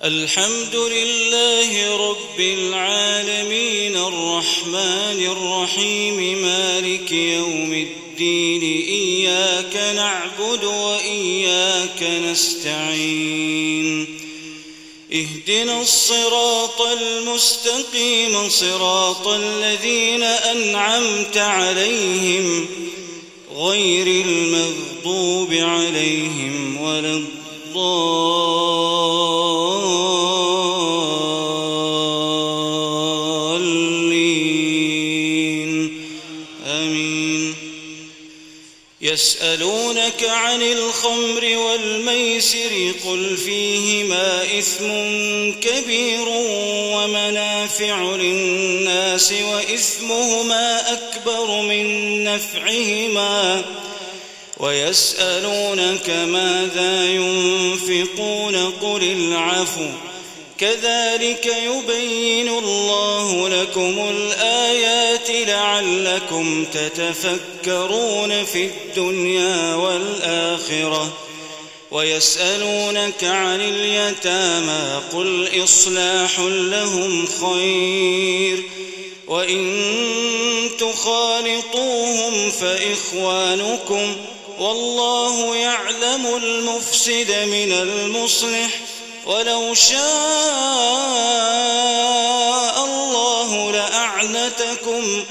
الحمد لله رب العالمين الرحمن الرحيم مالك يوم الدين إياك نعبد وإياك نستعين اهدنا الصراط المستقيم صراط الذين أنعمت عليهم غير المغضوب عليهم ولا الضالين آمين. يسألونك عن الخمر والميسر قل فيهما إثم كبير ومنافع للناس وإثمهما أكبر من نفعهما ويسألونك ماذا ينفقون قل العفو كذلك يبين الله لكم الآيات لعلكم تتفكرون في الدنيا والآخرة ويسألونك عن اليتامى قل إصلاح لهم خير وإن تخالطوهم فإخوانكم والله يعلم المفسد من المصلح ولو شاء الله لأعنتكم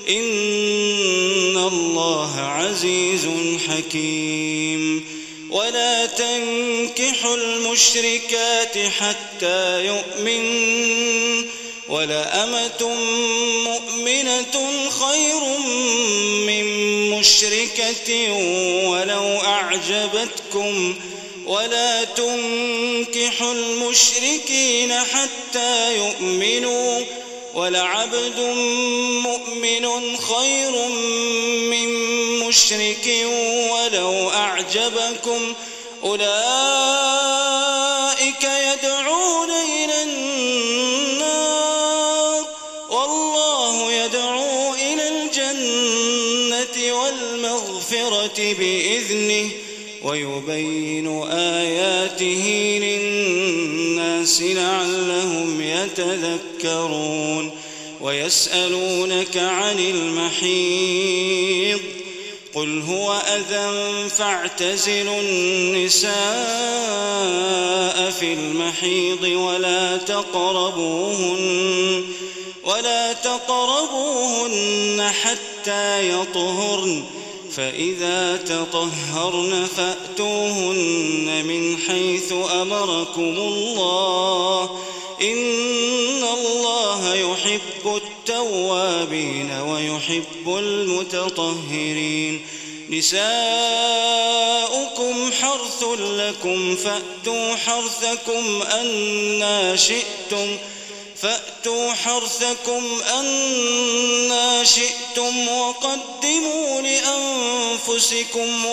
إن الله عزيز حكيم. ولا تنكحوا المشركات حتى يؤمنوا ولأمة مؤمنة خير من مشركة ولو أعجبتكم ولا تنكحوا المشركين حتى يؤمنوا ولعبد مؤمن خير من مشرك ولو أعجبكم أولئك يدعون إلى النار والله يدعو إلى الجنة والمغفرة بإذنه ويبين آياته للناس لعلهم يتذكرون. ويسألونك عن المحيض قل هو أذى فاعتزلوا النساء في المحيض ولا تقربوهن حتى يطهرن فإذا تطهرن فأتوهن من حيث أمركم الله إن الله يحب التوابين ويحب المتطهرين. نساؤكم حرث لكم فأتوا حرثكم أنا شئتم وقدموا لأنفسكم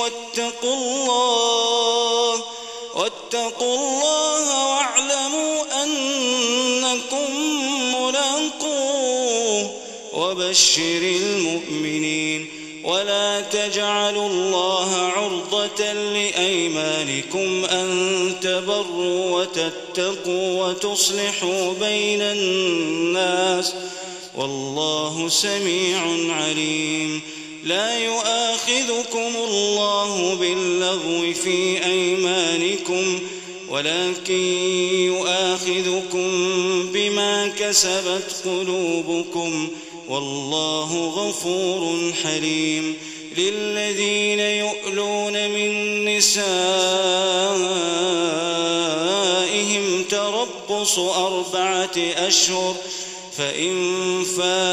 واتقوا الله واعلموا أنكم ملاقوه وبشر المؤمنين. ولا تجعلوا الله عرضة لأيمانكم أن تبروا وتتقوا وتصلحوا بين الناس والله سميع عليم. لا يؤاخذكم الله باللغو في أيمانكم ولكن يؤاخذكم بما كسبت قلوبكم والله غفور حليم. للذين يؤلون من نسائهم تربص 4 أشهر فإن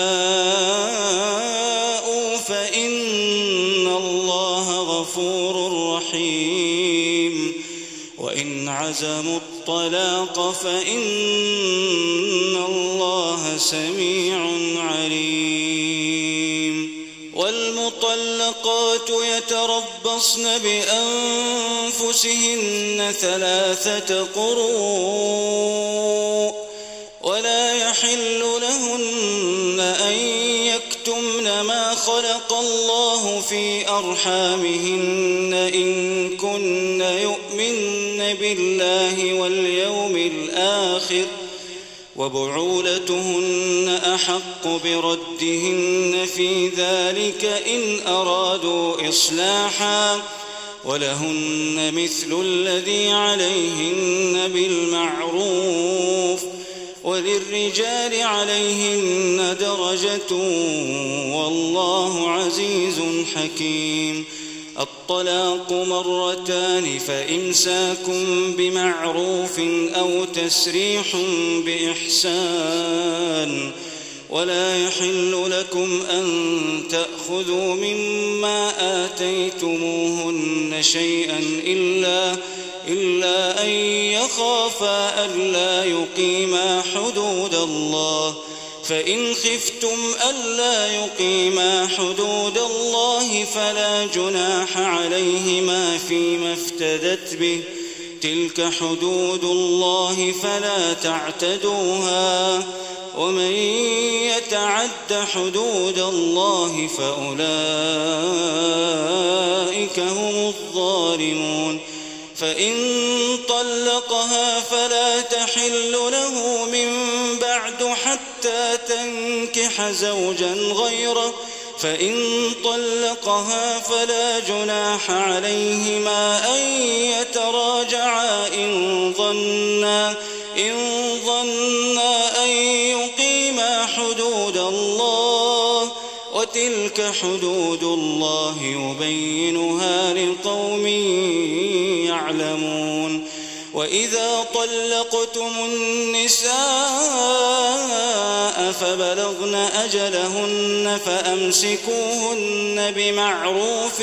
فاءوا فإن الله غفور رحيم وإن عزموا الطلاق فإن الله سميع عليم. والمطلقات يتربصن بأنفسهن 3 قروء ولا يحل لهن أن يكتمن ما خلق الله في أرحامهن إن كن يؤمن بالله واليوم الآخر وبعولتهن أحق بردهن في ذلك إن أرادوا إصلاحا ولهن مثل الذي عليهن بالمعروف وللرجال عليهن درجة والله عزيز حكيم. الطلاق مرتان فإمساكم بمعروف أو تسريح بإحسان ولا يحل لكم أن تأخذوا مما آتيتموهن شيئا إلا أن يخافا ألا يقيما حدود الله فإن خفتم ألا يقيما حدود الله فلا جناح عليهما فيما افتدت به تلك حدود الله فلا تعتدوها ومن يتعد حدود الله فأولئك هم الظالمون. فإن طلقها فلا تحل له من بعد حتى تنكح زوجا غيره فإن طلقها فلا جناح عليهما أن يتراجعا إن ظنا أن يقيما حدود الله وتلك حدود الله يبينها لقوم يعلمون. وإذا طلقتم النساء فبلغن أجلهن فأمسكوهن بمعروف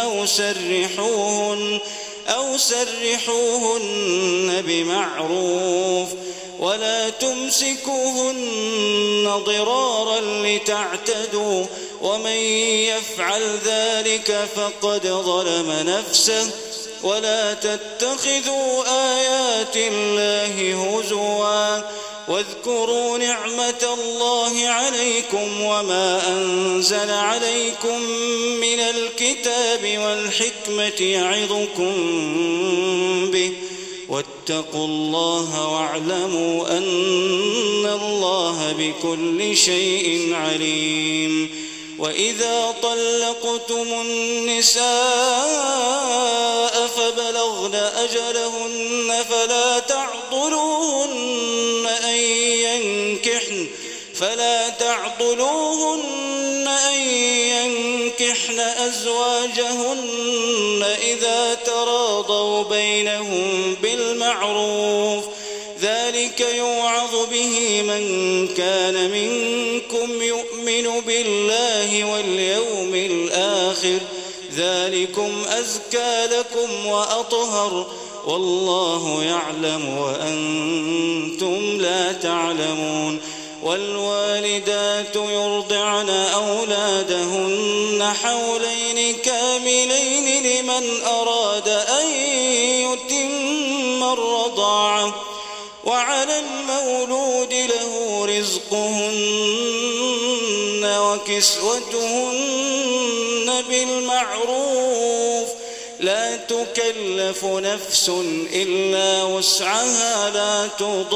أو سرحوهن بمعروف ولا تمسكوهن ضرارا لتعتدوا ومن يفعل ذلك فقد ظلم نفسه ولا تتخذوا آيات الله هزوا واذكروا نعمة الله عليكم وما أنزل عليكم من الكتاب والحكمة يعظكم به واتقوا الله واعلموا أن الله بكل شيء عليم. وإذا طلقتم النساء فبلغن أجلهن فلا تعضلوهن أن ينكحن أزواجهن إذا تراضوا بينهم بالمعروف ذلك يوعظ به من كان منكم يؤمن بالله واليوم الآخر ذلكم أزكى لكم وأطهر والله يعلم وأنتم لا تعلمون. والوالدات يرضعن أولادهن حولين كاملين لمن أراد أن يتم الرضاعة وعلى المولود له رزقهن وكسوتهن بالمعروف لا تكلف نفس إلا وسعها لا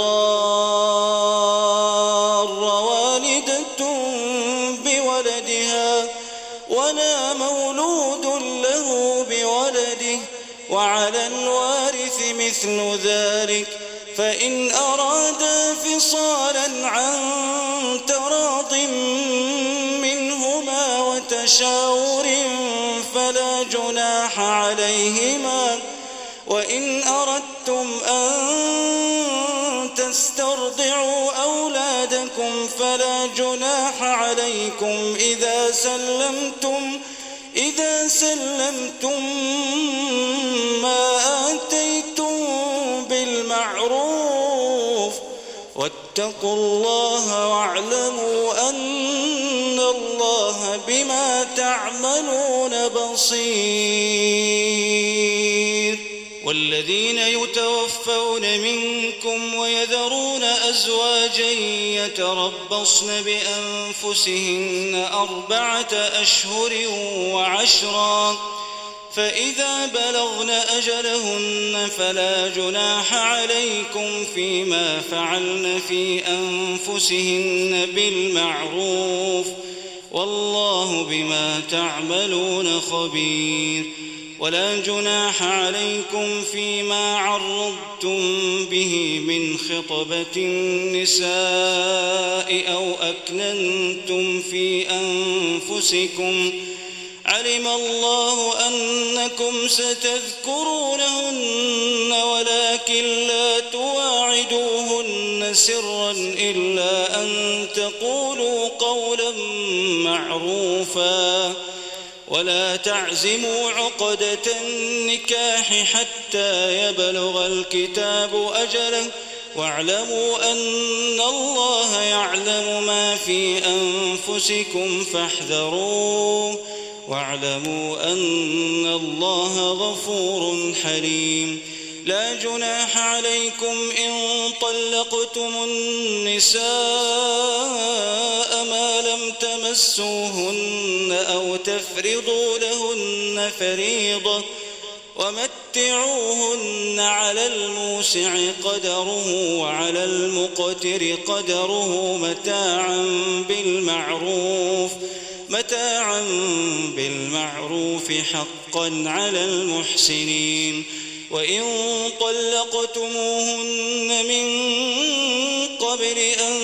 تضار والدة بولدها ولا مولود له بولده وعلى الوارث مثل ذلك فإن أرادا فصالا عن تراض منهما وتشاور فلا جناح عليهما. وإن أردتم أن تسترضعوا أولادكم فلا جناح عليكم إذا سلمتم ما آتيتم بالمعروف واتقوا الله واعلموا أن الله بما تعملون بصير. والذين يتوفون منكم ويذرون أزواجا يتربصن بأنفسهن 4 أشهر وعشرا فإذا بلغن أجلهن فلا جناح عليكم فيما فعلن في أنفسهن بالمعروف والله بما تعملون خبير. ولا جناح عليكم فيما عرضتم به من خطبة النساء أو أكننتم في أنفسكم علم الله أنكم ستذكرونهن ولكن لا تواعدوهن سرا إلا أن تقولوا قولا معروفا ولا تعزموا عقدة النكاح حتى يبلغ الكتاب أجله واعلموا أن الله يعلم ما في أنفسكم فاحذروه واعلموا أن الله غفور حليم. لا جناح عليكم إن طلقتم النساء ما لم تمسوهن أو تفرضوا لهن فريضة ومتعوهن على الموسع قدره وعلى المقتر قدره متاعا بالمعروف حقا على المحسنين. وإن طلقتموهن من قبل أن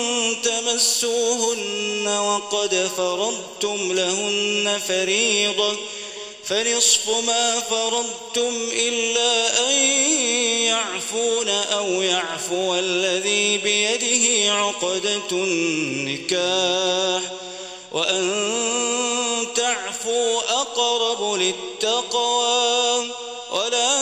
تمسوهن وقد فرضتم لهن فريضة فنصف ما فرضتم إلا أن يعفون أو يعفو الذي بيده عقدة النكاح وأن تعفوا أقرب للتقوى ولا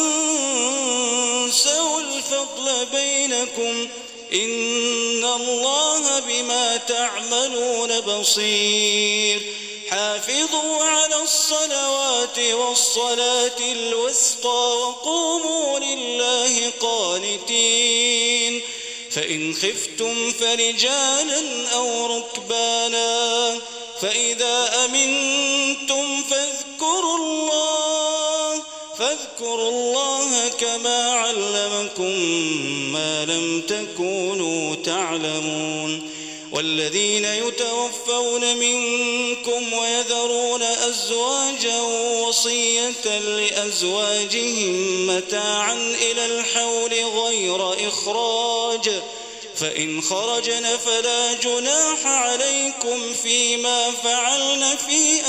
تنسوا الفضل بينكم إن الله بما تعملون بصير. حافظوا على الصلوات والصلاة الوسطى وقوموا لله قانتين. فإن خفتم فرجالا أو ركبانا فإذا أمنتم فاذكروا الله كما علمكم ما لم تكونوا تعلمون. والذين يتوفون منكم ويذرون أزواجا وصية لأزواجهم متاعا إلى الحول غير إخراج فإن خرجن فلا جناح عليكم فيما فعلن في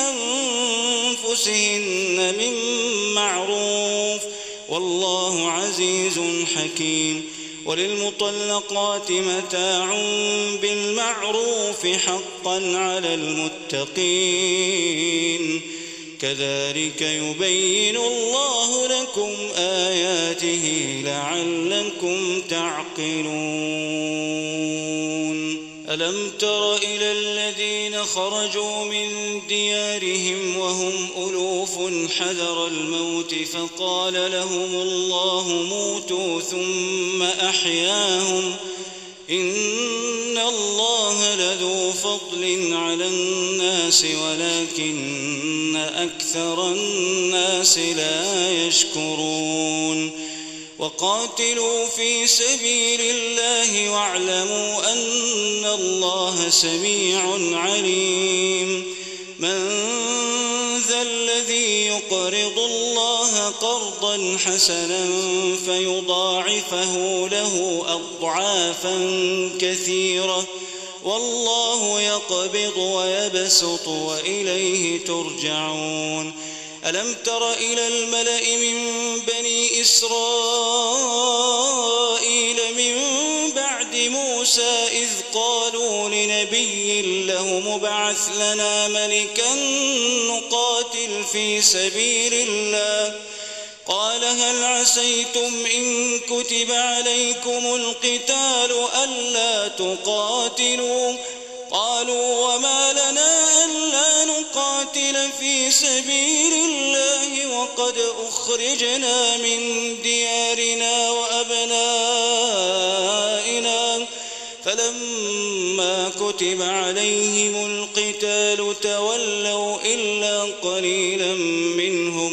أنفسهن من معروف والله عزيز حكيم. وللمطلقات متاع بالمعروف حقا على المتقين كذلك يبين الله لكم آياته لعلكم تعقلون. ألم تر إلى الذين خرجوا من ديارهم وهم ألوف حذر الموت فقال لهم الله موتوا ثم أحياهم إن الله لذو فضل على الناس ولكن أكثر الناس لا يشكرون. وقاتلوا في سبيل الله واعلموا أن الله سميع عليم. من ذا الذي يقرض الله قرضا حسنا فيضاعفه له أضعافا كثيرة والله يقبض ويبسط وإليه ترجعون. ألم تر إلى الملأ من بني إسرائيل من بعد موسى إذ قالوا لنبي له مبعث لنا ملكا نقاتل في سبيل الله قال هل عسيتم إن كتب عليكم القتال ألا تقاتلوا قالوا وما لنا ألا نقاتل في سبيل الله وقد أخرجنا من ديارنا وأبنائنا فلما كتب عليهم القتال تولوا إلا قليلا منهم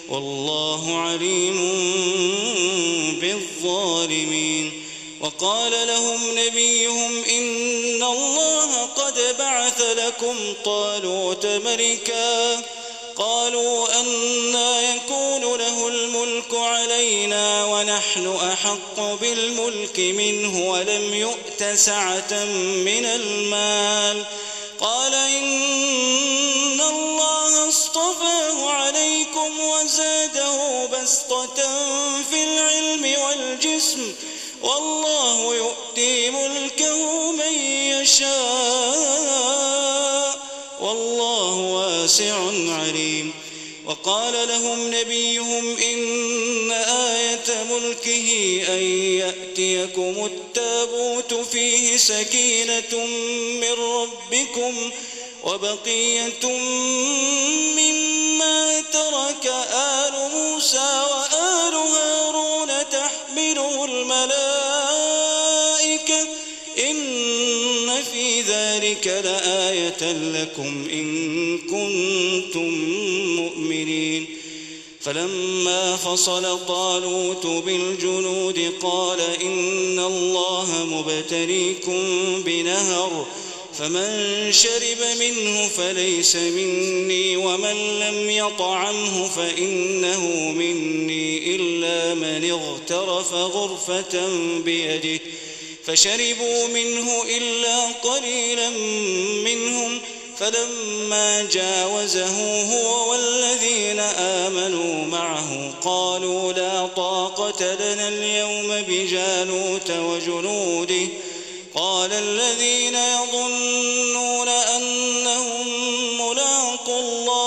والله عليم بالظالمين. وقال لهم نبيهم إن الله قد بعث لكم طالوت ملكا. قالوا أنى يكون له الملك علينا ونحن أحق بالملك منه ولم يؤت سعة من المال. قال إن الله اصطفاه عليكم وزاده بسطة في العلم والجسم والله يؤتي ملكه من يشاء والله واسع عليم. وقال لهم نبيهم إن آية ملكه أن يأتيكم التابوت فيه سكينة من ربكم وبقية مما ترك آل موسى وآل هارون تحمله الملائكة إن في ذلك لآية لكم إن كنتم مؤمنين. فلما فصل طالوت بالجنود قال إن الله مبتليكم بنهر فمن شرب منه فليس مني ومن لم يطعمه فإنه مني إلا من اغترف غرفة بيده فشربوا منه إلا قليلا منهم. فلما جاوزه هو والذين آمنوا معه قالوا لا طاقة لنا اليوم بجالوت وجنوده. قال الذين يظنون أنهم ملاقو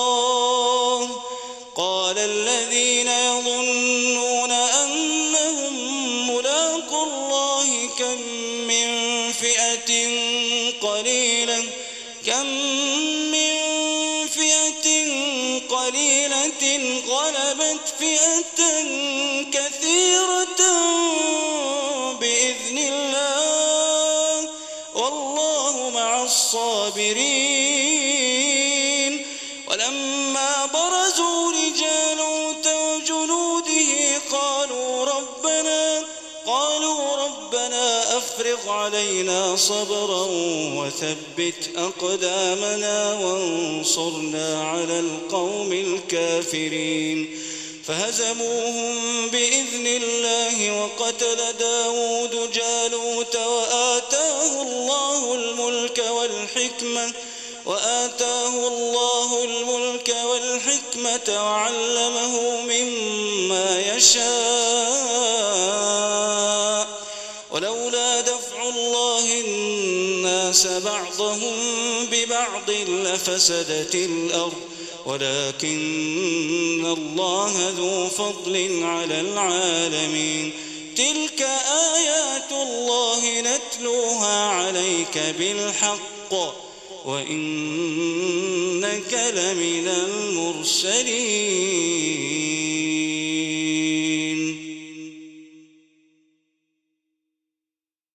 الله كم من فئة قليلة غلبت فئة كثيرة بإذن الله والله مع الصابرين. ولما برزوا لجالوت وجنوده قالوا ربنا أفرغ علينا صبرا وثبت أقدامنا وانصرنا على القوم الكافرين. فهزموهم بإذن الله وقتل داود جالوت وآتاه الله الملك والحكمة وعلمه مما يشاء. ولولا دفع الله الناس بعضهم ببعض لفسدت الأرض ولكن الله ذو فضل على العالمين. تلك آيات الله نتلوها عليك بالحق وإنك لمن المرسلين.